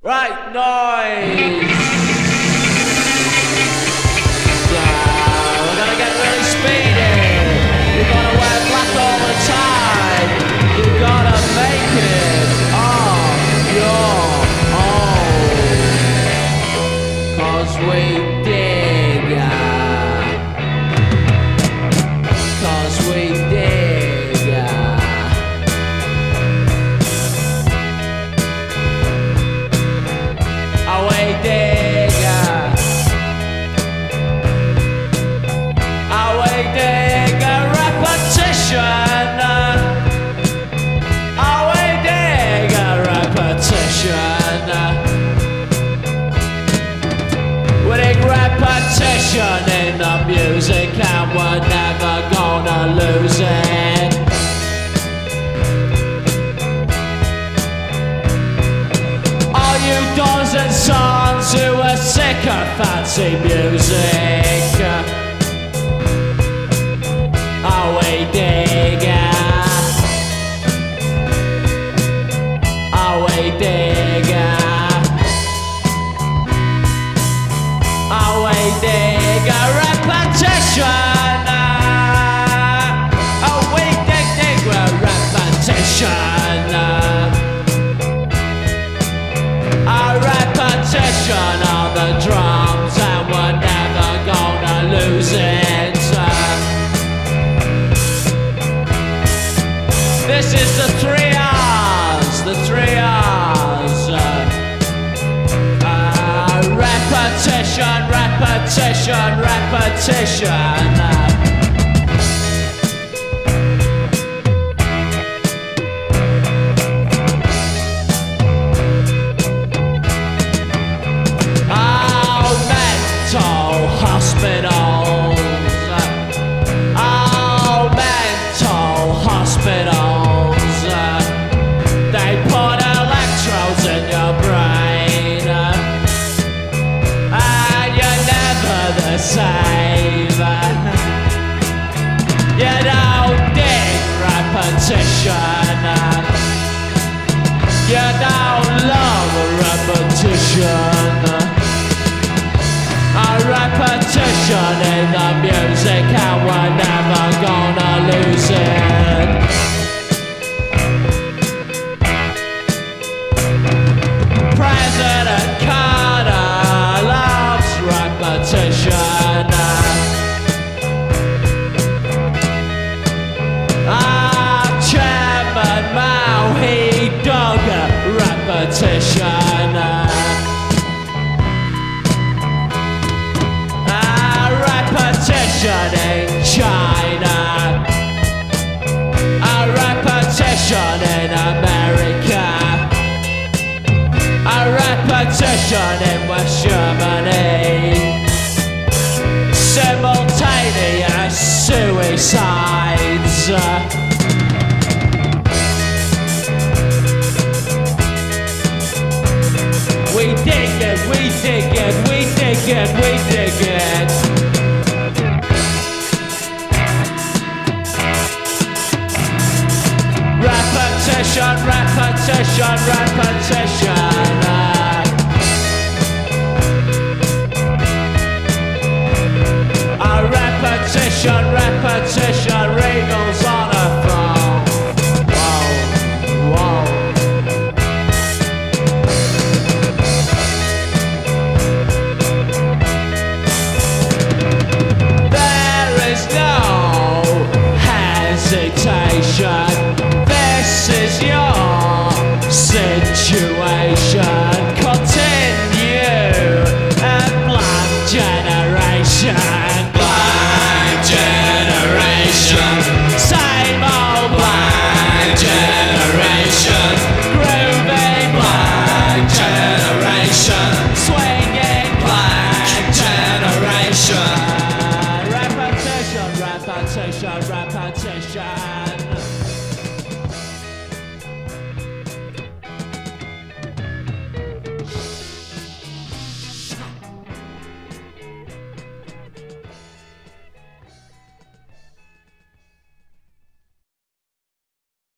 Right noise! We're gonna get really speedy. You gotta wear black all the time. You gotta make it on your own. 'Cause we dig. 'Cause we dig. We dig. We dig repetition. We dig repetition. We dig repetition in the music, and we're never gonna lose it. All you dons and sons who are sick of fancy music, we dig. We dig. We dig repetition. We dig repetition. Repetition on the drums, and we're never gonna lose it. This is the 3 R's, the 3 R's. Repetition, repetition, repetition. Hospitals, mental hospitals. They put electrodes in your brain, and you're never the same. You don't dig repetition. You don't love repetition. Repetition in the music, and we're never gonna lose it. President Carter loves repetition. Chairman Mao, he dug repetition. Repetition in China, repetition in America, repetition in West Germany, simultaneous suicides.